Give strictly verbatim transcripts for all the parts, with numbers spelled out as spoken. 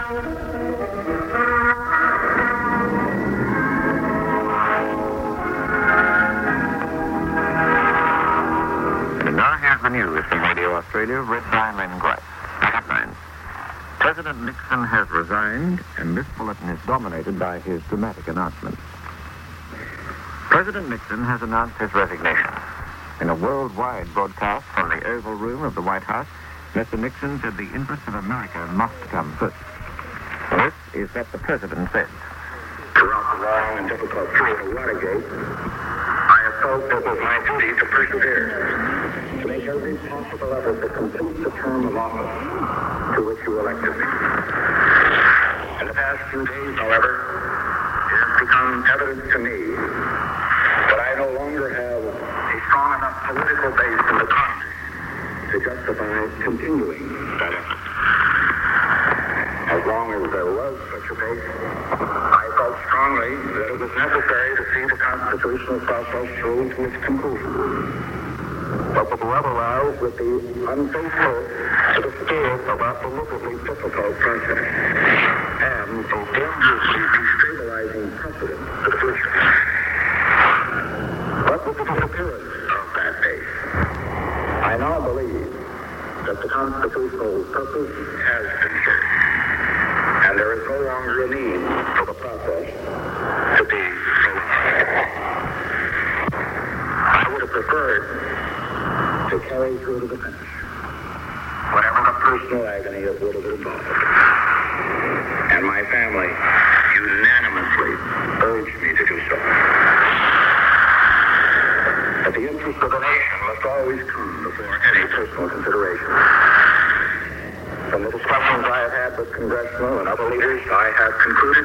And now here's the news from Radio Australia, read by Len Grice. The headlines. President Nixon has resigned, and this bulletin is dominated by his dramatic announcement. President Nixon has announced his resignation. In a worldwide broadcast from the Oval Room of the White House, Mister Nixon said the interests of America must come first. This is what the president said. Throughout the long and difficult period of Watergate, I have felt it was my duty to persevere, to make every possible effort to complete the term of office to which you elected me. In the past few days, however, it has become evident to me that I no longer have a strong enough political base in the Congress to justify continuing that effort. As long as there was such a base, I felt strongly that it was necessary to see the constitutional process through to its conclusion. But with otherwise, with the unfaithful to the spirit of our deliberately difficult process and a dangerously destabilizing precedent for the future. But with the disappearance of that base, I now believe that the constitutional purpose has been served, and there is no longer a need for the process to be prolonged. I would have preferred to carry through to the finish, whatever the personal agony it would have involved. And my family unanimously urged me to do so. But the interest of the nation must always come before any personal consideration. From the discussions I have had with congressional and other leaders, I have concluded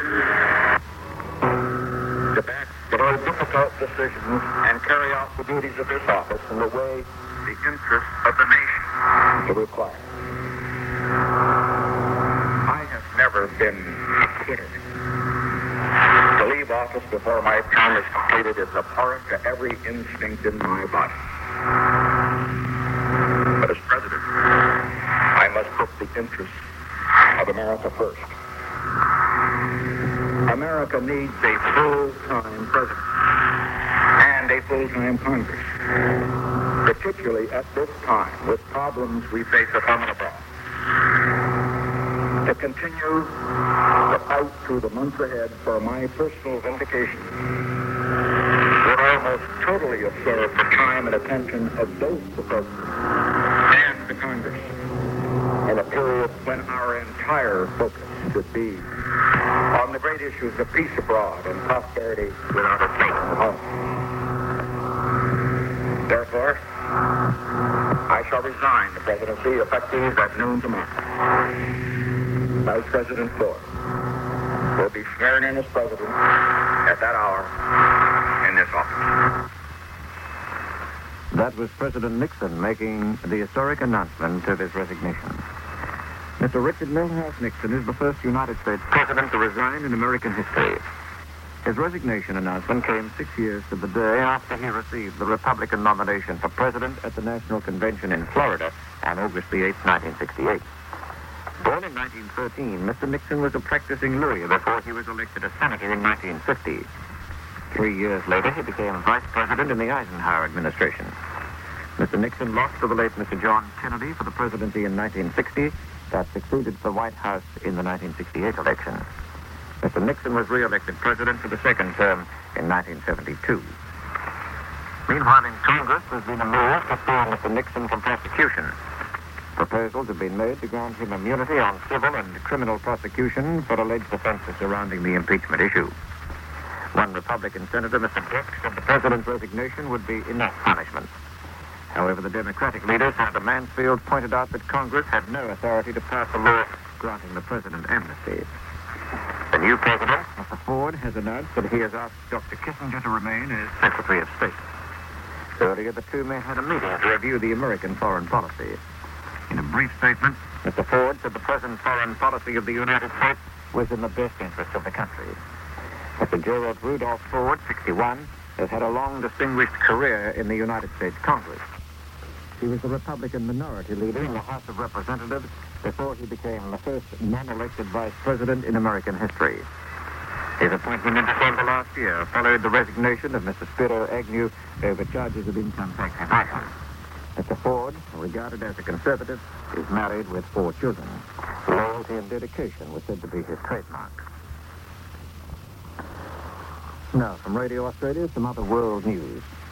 to back the very difficult decisions and carry out the duties of this office in the way the interests of the nation to require. I have never been a quitter. To leave office before my term is completed is abhorrent to every instinct in my body. But as president, I must put the interests of America first. America needs a full-time president and a full-time Congress, particularly at this time with problems we face at home and abroad. To continue the fight through the months ahead for my personal vindication would almost totally absorb the time and attention of both the President and the Congress in a period when our entire focus should be on the great issues of peace abroad and prosperity without a stake at home. Therefore, I shall resign the presidency effective at noon tomorrow. Vice President Ford will be swearing in as president at that hour in this office. That was President Nixon making the historic announcement of his resignation. Mister Richard Milhous Nixon is the first United States president to resign in American history. His resignation announcement came six years to the day after he received the Republican nomination for president at the National Convention in Florida on August the eighth, nineteen sixty-eight. Born in nineteen thirteen, Mister Nixon was a practicing lawyer before he was elected a senator in nineteen fifty. Three years later, he became vice president in the Eisenhower administration. Mister Nixon lost to the late Mister John Kennedy for the presidency in nineteen sixty, that succeeded the White House in the nineteen sixty-eight election. Mister Nixon was re-elected president for the second term in nineteen seventy-two. Meanwhile, in Congress, there's been a move to free Mister Nixon from prosecution. Proposals have been made to grant him immunity on civil and criminal prosecution for alleged offenses surrounding the impeachment issue. One Republican senator, Mister Brooks, said the president's resignation would be enough punishment. However, the Democratic leader, Senator Mansfield, pointed out that Congress had no authority to pass a law granting the president amnesty. The new president, Mister Ford, has announced that he has asked Doctor Kissinger to remain as Secretary of State. Earlier, the two men had a meeting to review the American foreign policy. In a brief statement, Mister Ford said the present foreign policy of the United States was in the best interest of the country. Mister Gerald Rudolph Ford, sixty-one, has had a long, distinguished career in the United States Congress. He was the Republican minority leader in the House of Representatives before he became the first non-elected vice president in American history. His appointment in December last year followed the resignation of Mister Spiro Agnew over charges of income tax evasion. Mister Ford, regarded as a conservative, is married with four children. Loyalty and dedication were said to be his trademark. Now, from Radio Australia, some other world news.